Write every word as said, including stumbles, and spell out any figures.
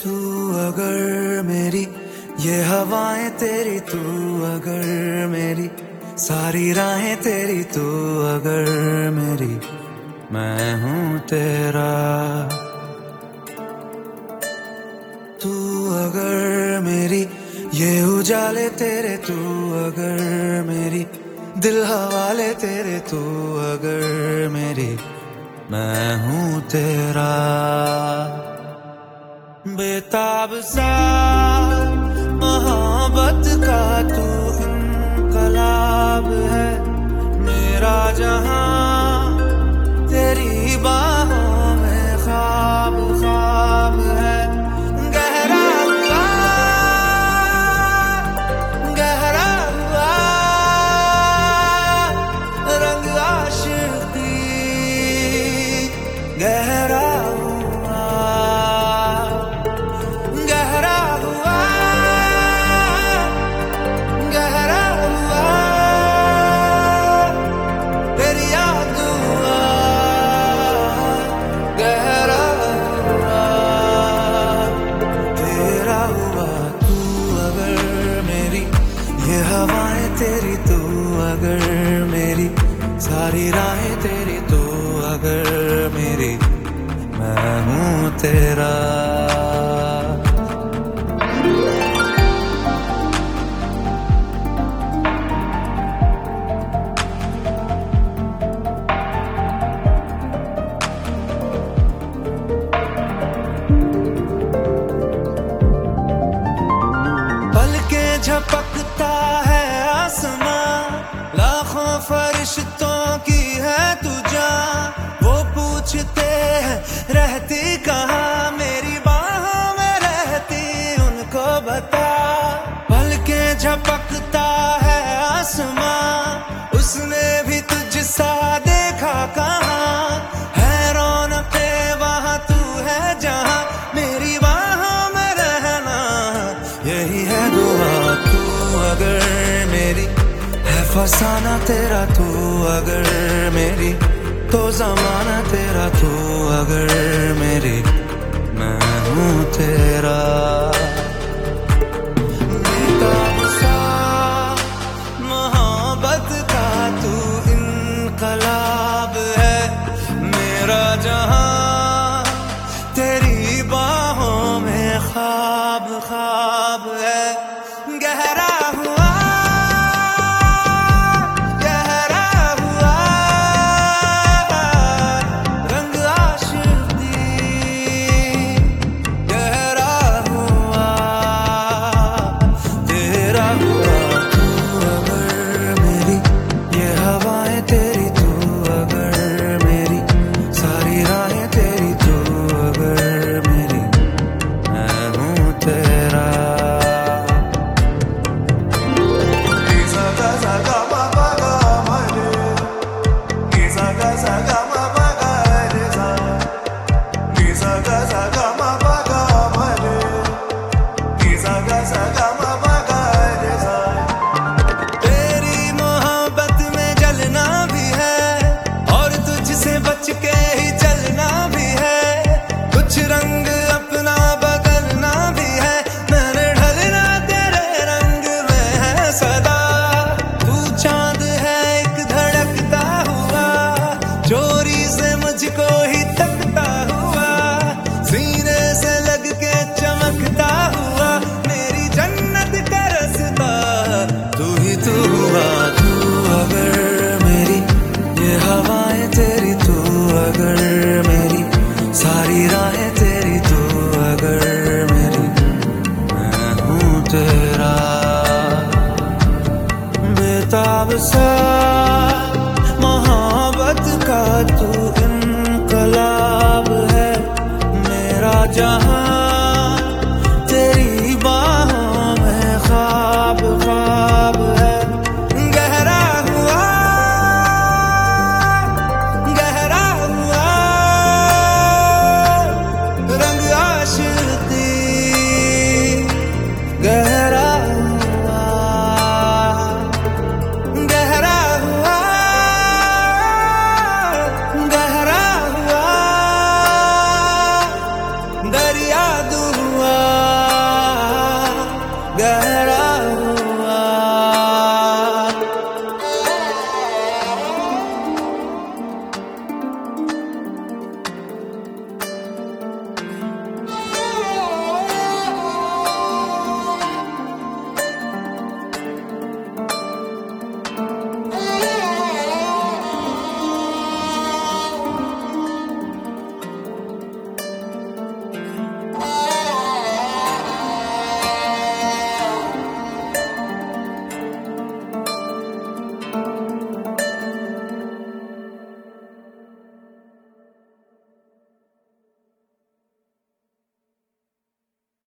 तू अगर मेरी ये हवाएं तेरी, तू अगर मेरी सारी राहें तेरी, तू अगर मेरी मैं हूँ तेरा। तू अगर मेरी ये उजाले तेरे, तू अगर मेरी दिल हवाले तेरे, तू अगर मेरी मैं हूँ तेरा। बेताब सा मोहब्बत का तू इनकलाब है, मेरा जहां तेरी बाहों में ख्वाब ख्वाब है। गहरा हुआ गहरा हुआ रंग आशिकी, गहरा तेरी, तू अगर मेरी सारी राहें तेरी, तू अगर मेरी मैं हूँ तेरा। पलके झपकता है लाखों फरिश्तों की है तुझा, वो पूछते हैं रहती कहाँ, मेरी बाहों में रहती उनको बता। पलके झपकता है आसमां, उसने भी तुझसा देखा कहाँ, है रौनके वहाँ तू है जहाँ, मेरी बाहों में रहना यही है दुआ। तू अगर मेरी फसाना तेरा, तू अगर मेरी तो जमाना तेरा, तू अगर मेरी मैं हूँ तेरा। बेताब सा मोहब्बत का तू इनकलाब है, मेरा जहां तेरी बाहों में ख्वाब ख्वाब है। गहरा हुआ मुझको ही तकता हुआ, सीने से लग के चमकता हुआ, मेरी जन्नत का रास्ता तू ही तू हुआ। तू अगर मेरी ये हवाएं तेरी, तू अगर मेरी सारी राहें तेरी, तू अगर मेरी मैं हूँ तेरा। बेताब सा मोहब्बत का तू इनकलाब है, मेरा जहां